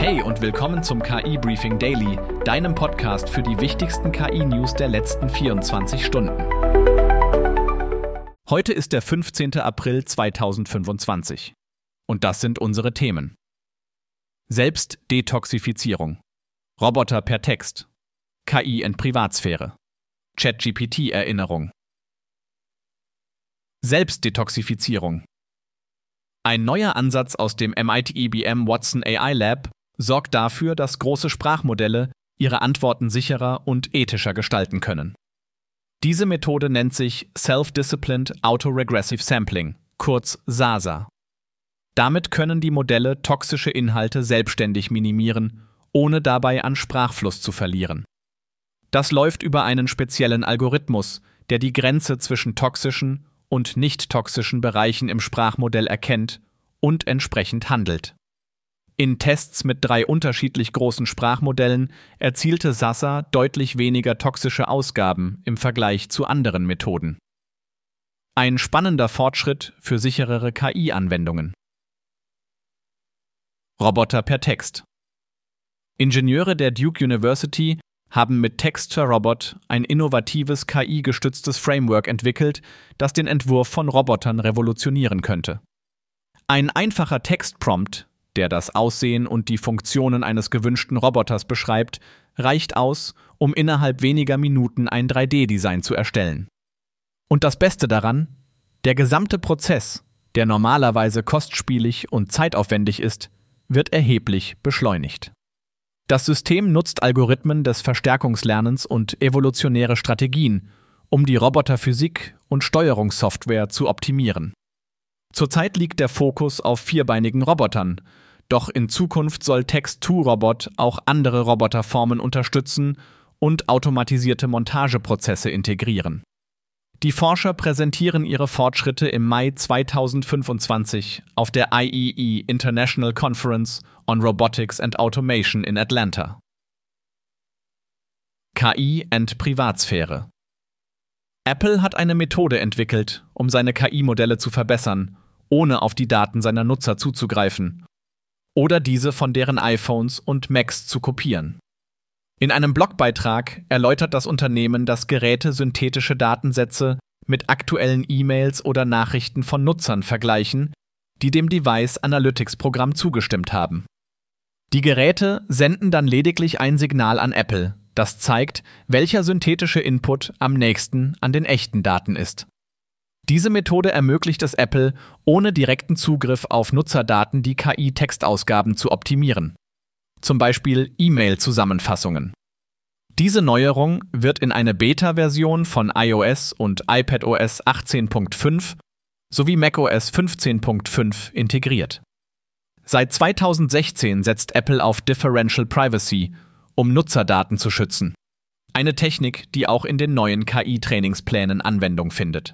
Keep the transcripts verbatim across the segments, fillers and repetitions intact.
Hey und willkommen zum K I-Briefing Daily, deinem Podcast für die wichtigsten K I-News der letzten vierundzwanzig Stunden. Heute ist der fünfzehnten April zweitausendfünfundzwanzig. Und das sind unsere Themen. Selbstdetoxifizierung. Roboter per Text. K I in Privatsphäre. ChatGPT-Erinnerung. Selbstdetoxifizierung. Ein neuer Ansatz aus dem M I T I B M Watson A I Lab sorgt dafür, dass große Sprachmodelle ihre Antworten sicherer und ethischer gestalten können. Diese Methode nennt sich Self-Disciplined Autoregressive Sampling, kurz S A S A. Damit können die Modelle toxische Inhalte selbstständig minimieren, ohne dabei an Sprachfluss zu verlieren. Das läuft über einen speziellen Algorithmus, der die Grenze zwischen toxischen und nicht toxischen Bereichen im Sprachmodell erkennt und entsprechend handelt. In Tests mit drei unterschiedlich großen Sprachmodellen erzielte S A S A deutlich weniger toxische Ausgaben im Vergleich zu anderen Methoden. Ein spannender Fortschritt für sicherere K I-Anwendungen. Roboter per Text. Ingenieure der Duke University haben mit Text to Robot ein innovatives K I-gestütztes Framework entwickelt, das den Entwurf von Robotern revolutionieren könnte. Ein einfacher Textprompt, der das Aussehen und die Funktionen eines gewünschten Roboters beschreibt, reicht aus, um innerhalb weniger Minuten ein drei D-Design zu erstellen. Und das Beste daran: Der gesamte Prozess, der normalerweise kostspielig und zeitaufwendig ist, wird erheblich beschleunigt. Das System nutzt Algorithmen des Verstärkungslernens und evolutionäre Strategien, um die Roboterphysik und Steuerungssoftware zu optimieren. Zurzeit liegt der Fokus auf vierbeinigen Robotern, doch in Zukunft soll Text to Robot auch andere Roboterformen unterstützen und automatisierte Montageprozesse integrieren. Die Forscher präsentieren ihre Fortschritte im Mai zweitausendfünfundzwanzig auf der I E E International Conference on Robotics and Automation in Atlanta. K I and Privatsphäre. Apple hat eine Methode entwickelt, um seine K I-Modelle zu verbessern, ohne auf die Daten seiner Nutzer zuzugreifen oder diese von deren iPhones und Macs zu kopieren. In einem Blogbeitrag erläutert das Unternehmen, dass Geräte synthetische Datensätze mit aktuellen E-Mails oder Nachrichten von Nutzern vergleichen, die dem Device Analytics-Programm zugestimmt haben. Die Geräte senden dann lediglich ein Signal an Apple, das zeigt, welcher synthetische Input am nächsten an den echten Daten ist. Diese Methode ermöglicht es Apple, ohne direkten Zugriff auf Nutzerdaten die K I-Textausgaben zu optimieren. Zum Beispiel E-Mail-Zusammenfassungen. Diese Neuerung wird in eine Beta-Version von iOS und iPadOS achtzehn Punkt fünf sowie macOS fünfzehn Punkt fünf integriert. Seit zweitausendsechzehn setzt Apple auf Differential Privacy, um Nutzerdaten zu schützen. Eine Technik, die auch in den neuen K I-Trainingsplänen Anwendung findet.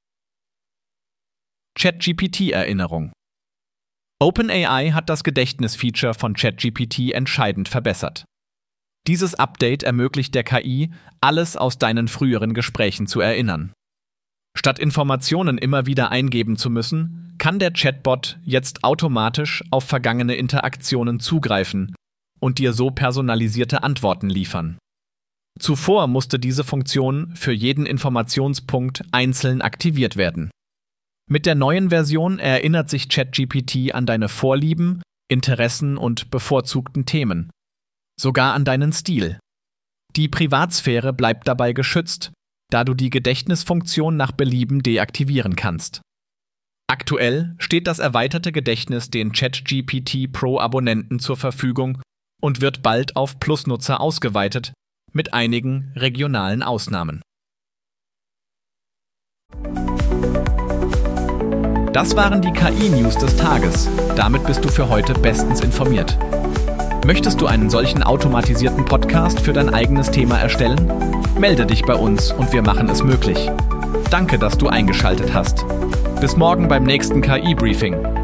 ChatGPT-Erinnerung. OpenAI hat das Gedächtnisfeature von ChatGPT entscheidend verbessert. Dieses Update ermöglicht der K I, alles aus deinen früheren Gesprächen zu erinnern. Statt Informationen immer wieder eingeben zu müssen, kann der Chatbot jetzt automatisch auf vergangene Interaktionen zugreifen und dir so personalisierte Antworten liefern. Zuvor musste diese Funktion für jeden Informationspunkt einzeln aktiviert werden. Mit der neuen Version erinnert sich ChatGPT an deine Vorlieben, Interessen und bevorzugten Themen. Sogar an deinen Stil. Die Privatsphäre bleibt dabei geschützt, da du die Gedächtnisfunktion nach Belieben deaktivieren kannst. Aktuell steht das erweiterte Gedächtnis den ChatGPT Pro-Abonnenten zur Verfügung und wird bald auf Plus-Nutzer ausgeweitet, mit einigen regionalen Ausnahmen. Das waren die K I-News des Tages. Damit bist du für heute bestens informiert. Möchtest du einen solchen automatisierten Podcast für dein eigenes Thema erstellen? Melde dich bei uns und wir machen es möglich. Danke, dass du eingeschaltet hast. Bis morgen beim nächsten K I-Briefing.